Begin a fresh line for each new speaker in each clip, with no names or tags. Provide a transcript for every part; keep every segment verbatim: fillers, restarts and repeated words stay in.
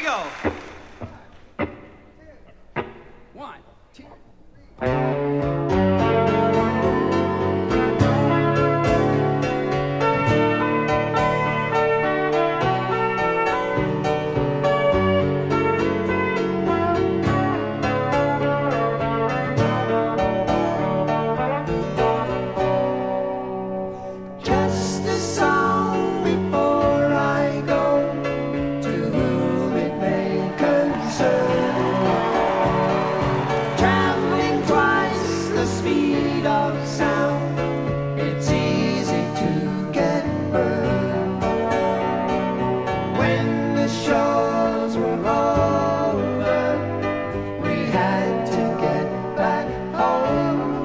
we go.
One, two.
Just a song before I go, to whom it may concern. Traveling twice the speed of sound, it's easy to get burned. When the shows were over, we had to get back home.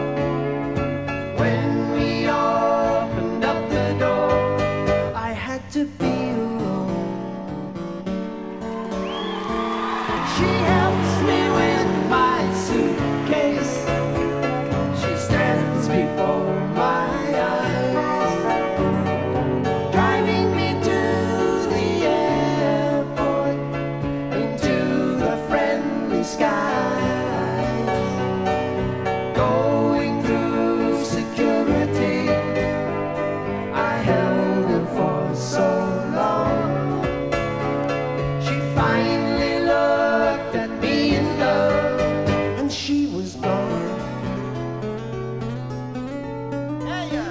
When we opened up the door, I had to be alone. She helps me with my suitcase. She stands before my eyes, driving me to the airport, into the friendly skies. Going through security, I held her for so long. She finally looked at me in love, and she was gone. Hey, yeah.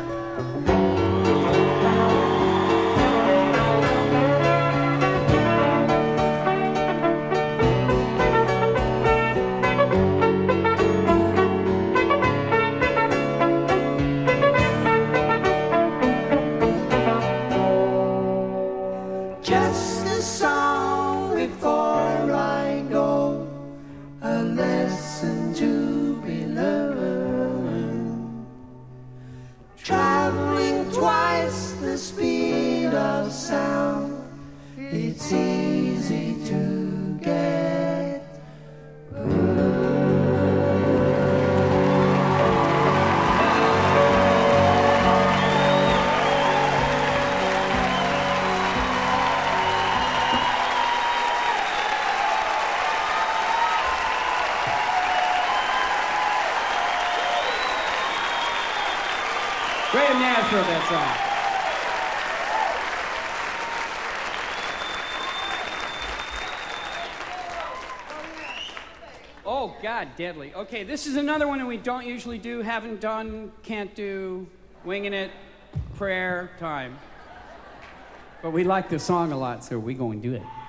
Just a song before I go, a lesson to be learned. Traveling twice the speed of sound, it's easy to get
Graham Nash wrote that song. Oh, God, deadly. Okay, this is another one that we don't usually do, haven't done, can't do, winging it, prayer time. But we like the song a lot, so we're going to do it.